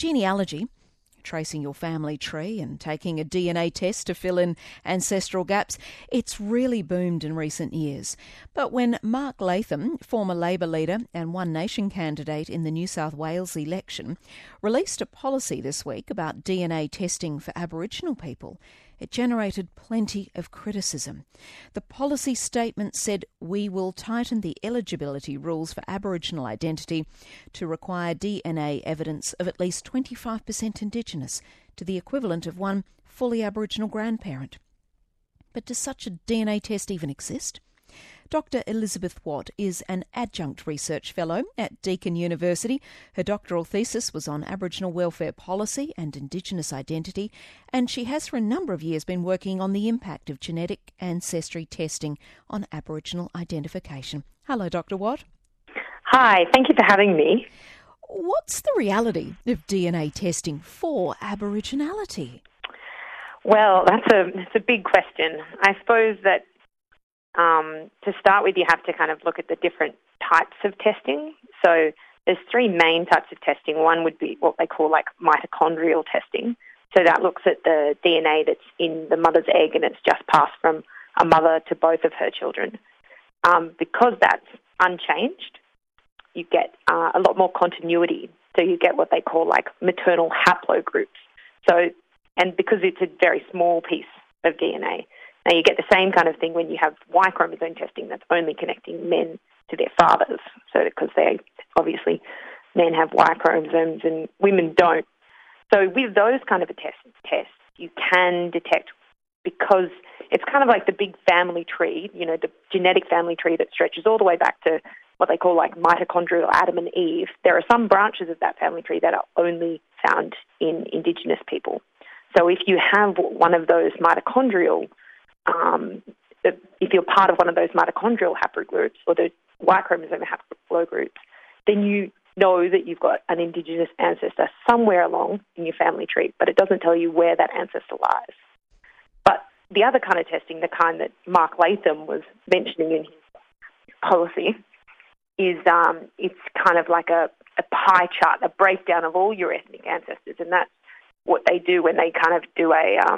Genealogy, tracing your family tree and taking a DNA test to fill in ancestral gaps, it's really boomed in recent years. But when Mark Latham, former Labor leader and One Nation candidate in the New South Wales election, released a policy this week about DNA testing for Aboriginal people, it generated plenty of criticism. The policy statement said we will tighten the eligibility rules for Aboriginal identity to require DNA evidence of at least 25% Indigenous, to the equivalent of one fully Aboriginal grandparent. But does such a DNA test even exist? Dr. Elizabeth Watt is an adjunct research fellow at Deakin University. Her doctoral thesis was on Aboriginal welfare policy and Indigenous identity, and she has for a number of years been working on the impact of genetic ancestry testing on Aboriginal identification. Hello, Dr. Watt. Hi, thank you for having me. What's the reality of DNA testing for Aboriginality? Well, that's a big question. I suppose that to start with, you have to kind of look at the different types of testing. So there's three main types of testing. One would be what they call like mitochondrial testing. So that looks at the DNA that's in the mother's egg and it's just passed from a mother to both of her children. Because that's unchanged, you get a lot more continuity. So you get what they call like maternal haplogroups. So, and because it's a very small piece of DNA. Now, you get the same kind of thing when you have Y chromosome testing that's only connecting men to their fathers. So, because obviously, men have Y chromosomes and women don't. So, with those kind of tests, you can detect, because it's kind of like the big family tree, the genetic family tree that stretches all the way back to what they call like mitochondrial Adam and Eve. There are some branches of that family tree that are only found in Indigenous people. So, if you have one of those mitochondrial if you're part of one of those mitochondrial haplogroups or the Y chromosome haplogroups, then you know that you've got an Indigenous ancestor somewhere along in your family tree, but it doesn't tell you where that ancestor lies. But the other kind of testing, the kind that Mark Latham was mentioning in his policy, is it's kind of like a pie chart, a breakdown of all your ethnic ancestors, and that's what they do when they kind of do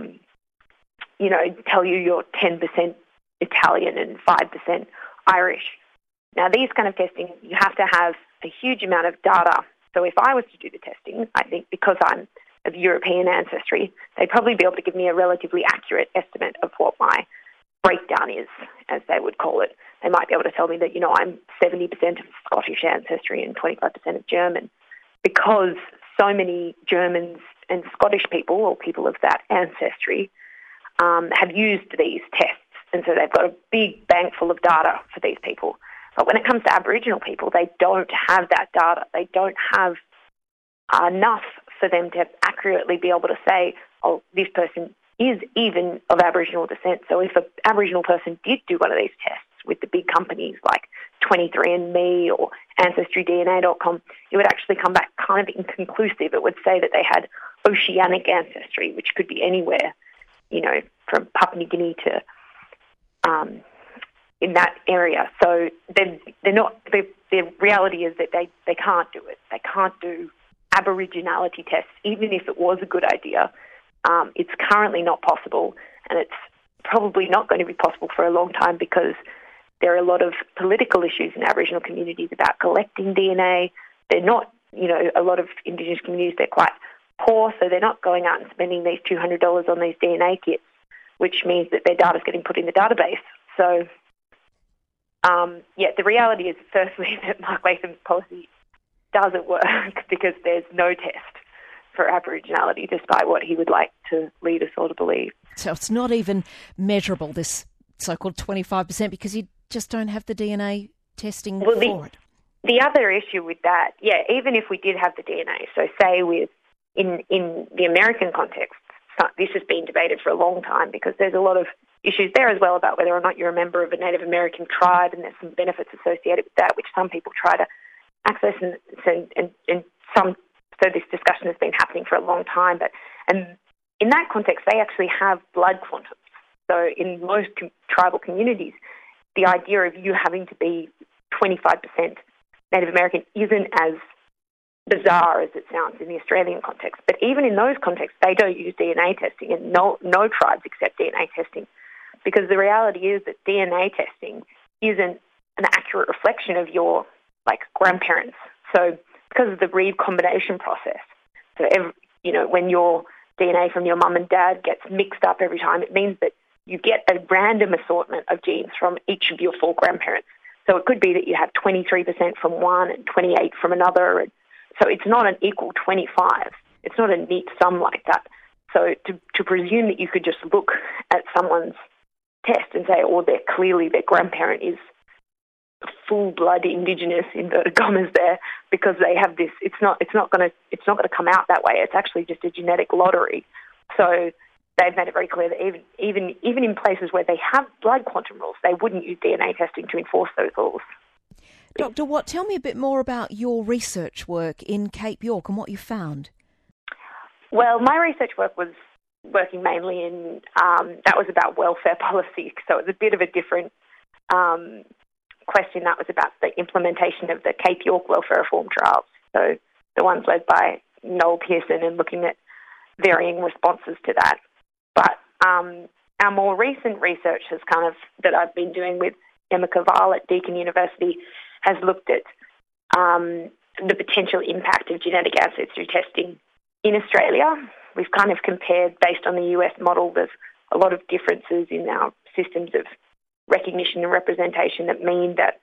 tell you you're 10% Italian and 5% Irish. Now, these kind of testing, you have to have a huge amount of data. So if I was to do the testing, I think because I'm of European ancestry, they'd probably be able to give me a relatively accurate estimate of what my breakdown is, as they would call it. They might be able to tell me that, I'm 70% of Scottish ancestry and 25% of German, because so many Germans and Scottish people, or people of that ancestry, have used these tests, and so they've got a big bank full of data for these people. But when it comes to Aboriginal people, they don't have that data. They don't have enough for them to accurately be able to say, oh, this person is even of Aboriginal descent. So if an Aboriginal person did do one of these tests with the big companies like 23andMe or AncestryDNA.com, it would actually come back kind of inconclusive. It would say that they had oceanic ancestry, which could be anywhere, from Papua New Guinea to in that area. So they're not. The reality is that they can't do it. They can't do Aboriginality tests, even if it was a good idea. It's currently not possible, and it's probably not going to be possible for a long time, because there are a lot of political issues in Aboriginal communities about collecting DNA. They're not, a lot of Indigenous communities, they're quite poor, so they're not going out and spending these $200 on these DNA kits, which means that their data's getting put in the database. So, the reality is, firstly, that Mark Latham's policy doesn't work because there's no test for Aboriginality, despite what he would like to lead us all to believe. So it's not even measurable, this so-called 25%, because you just don't have the DNA testing for it. The other issue with that, even if we did have the DNA, so say in the American context, this has been debated for a long time, because there's a lot of issues there as well about whether or not you're a member of a Native American tribe, and there's some benefits associated with that, which some people try to access, so this discussion has been happening for a long time. And in that context, they actually have blood quantums. So in most tribal communities, the idea of you having to be 25% Native American isn't as bizarre as it sounds in the Australian context. But even in those contexts, they don't use DNA testing, and no tribes accept DNA testing, because the reality is that DNA testing isn't an accurate reflection of your grandparents. So because of the recombination process, so when your DNA from your mum and dad gets mixed up every time, it means that you get a random assortment of genes from each of your 4 grandparents. So it could be that you have 23% from one and 28 from another. So it's not an equal 25. It's not a neat sum like that. So to presume that you could just look at someone's test and say, clearly their grandparent is full-blood Indigenous, inverted commas there, because they have this, it's not going to come out that way. It's actually just a genetic lottery. So they've made it very clear that even in places where they have blood quantum rules, they wouldn't use DNA testing to enforce those rules. Dr. Watt, tell me a bit more about your research work in Cape York and what you found. Well, my research work was working mainly in, that was about welfare policy, so it was a bit of a different question. That was about the implementation of the Cape York welfare reform trials, so the ones led by Noel Pearson, and looking at varying responses to that. But our more recent research that I've been doing with Emma Cavall at Deakin University has looked at the potential impact of genetic ancestry testing in Australia. We've kind of compared, based on the US model, there's a lot of differences in our systems of recognition and representation that mean that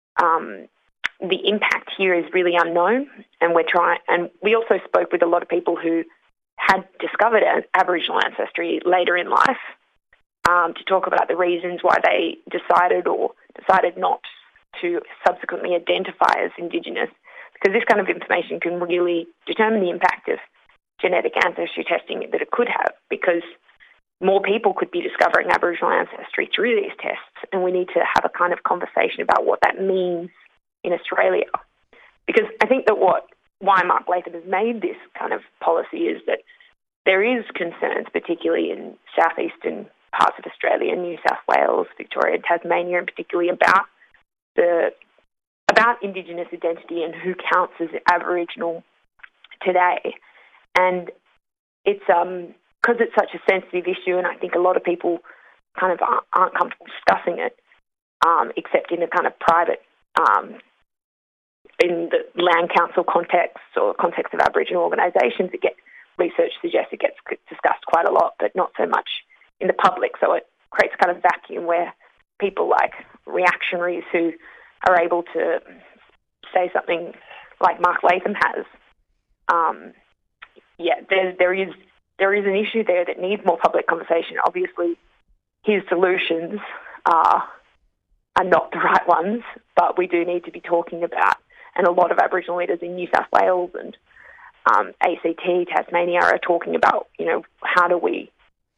the impact here is really unknown. And we also spoke with a lot of people who had discovered Aboriginal ancestry later in life to talk about the reasons why they decided not to subsequently identify as Indigenous, because this kind of information can really determine the impact of genetic ancestry testing that it could have, because more people could be discovering Aboriginal ancestry through these tests, and we need to have a kind of conversation about what that means in Australia. Because I think that why Mark Latham has made this kind of policy is that there is concerns, particularly in southeastern parts of Australia, New South Wales, Victoria, and Tasmania, and particularly about Indigenous identity and who counts as Aboriginal today. And it's because it's such a sensitive issue, and I think a lot of people kind of aren't comfortable discussing it, except in a kind of private, in the land council context or context of Aboriginal organisations. Research suggests it gets discussed quite a lot, but not so much in the public. So it creates a kind of vacuum where people like reactionaries who are able to say something like Mark Latham has, there is an issue there that needs more public conversation. Obviously, his solutions are not the right ones, but we do need to be talking about, and a lot of Aboriginal leaders in New South Wales and ACT, Tasmania, are talking about, how do we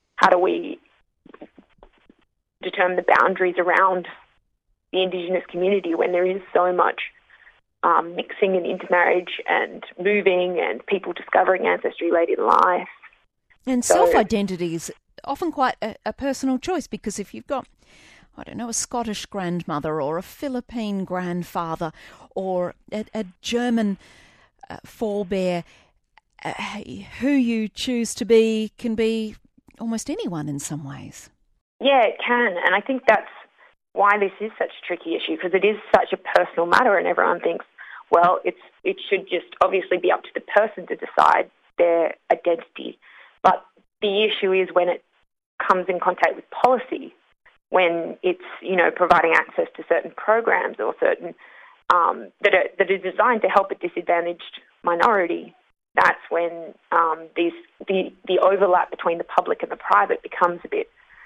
determine the boundaries around the Indigenous community when there is so much mixing and intermarriage and moving and people discovering ancestry late in life. And self-identity is often quite a personal choice, because if you've got, a Scottish grandmother or a Philippine grandfather or a German forebear, who you choose to be can be almost anyone in some ways. Yeah, it can. And I think that's why this is such a tricky issue, because it is such a personal matter, and everyone thinks, well, it should just obviously be up to the person to decide their identity. But the issue is when it comes in contact with policy, when it's, providing access to certain programs or certain that are designed to help a disadvantaged minority. That's when the overlap between the public and the private becomes a bit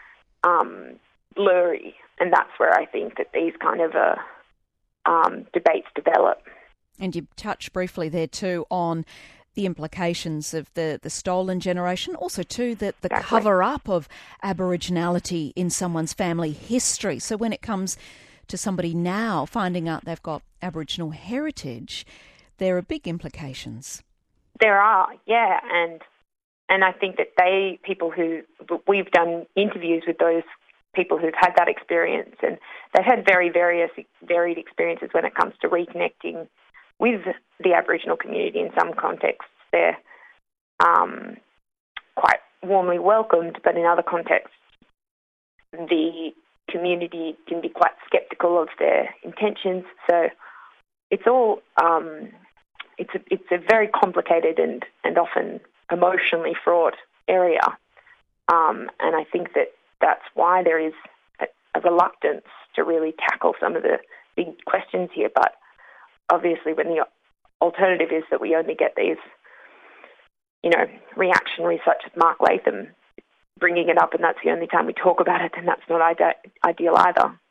blurry, and that's where I think that these kind of debates develop. And you touched briefly there too on the implications of the stolen generation, also too the exactly. cover-up of Aboriginality in someone's family history. So when it comes to somebody now finding out they've got Aboriginal heritage, there are big implications. There are, yeah, and I think that we've done interviews with those people who've had that experience, and they've had very varied experiences when it comes to reconnecting with the Aboriginal community in some contexts, they're quite warmly welcomed, but in other contexts, the community can be quite sceptical of their intentions. So it's all it's a very complicated and often emotionally fraught area, and I think that's why there is a reluctance to really tackle some of the big questions here. But obviously, when the alternative is that we only get these, reactionaries such as Mark Latham bringing it up, and that's the only time we talk about it, then that's not ideal either.